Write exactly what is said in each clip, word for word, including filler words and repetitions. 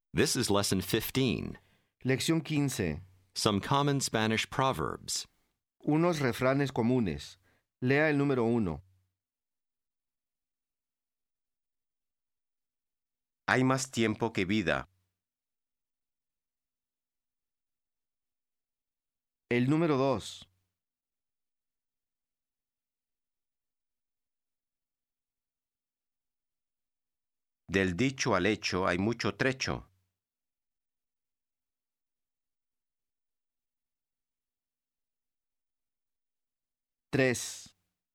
This is Lesson fifteen. Lección quince. Some common Spanish proverbs. Unos refranes comunes. Lea el número uno. Hay más tiempo que vida. El número dos. Del dicho al hecho hay mucho trecho. Tres.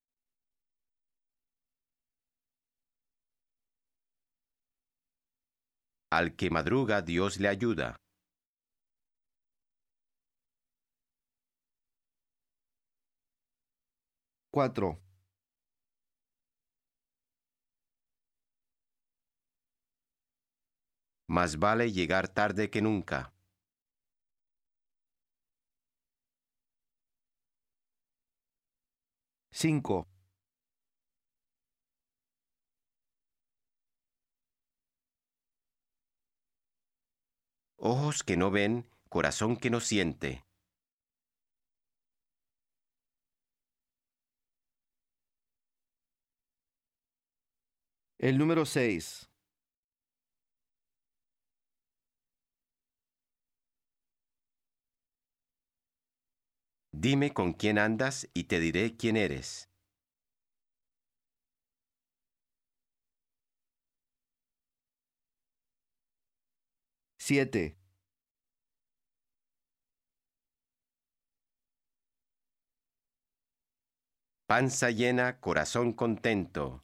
Al que madruga Dios le ayuda. Cuatro. Más vale llegar tarde que nunca. Cinco. Ojos que no ven, corazón que no siente. El número seis. Dime con quién andas y te diré quién eres. Siete. Panza llena, corazón contento.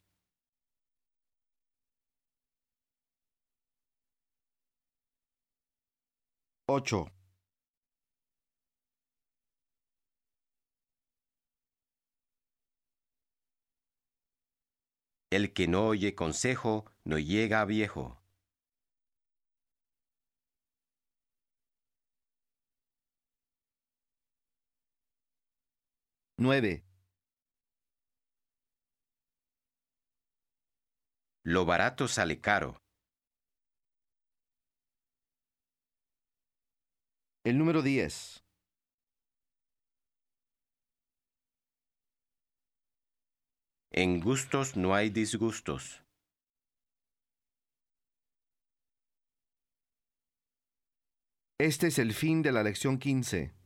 Ocho. El que no oye consejo no llega a viejo. Nueve. Lo barato sale caro. El número diez. En gustos no hay disgustos. Este es el fin de la lección quince.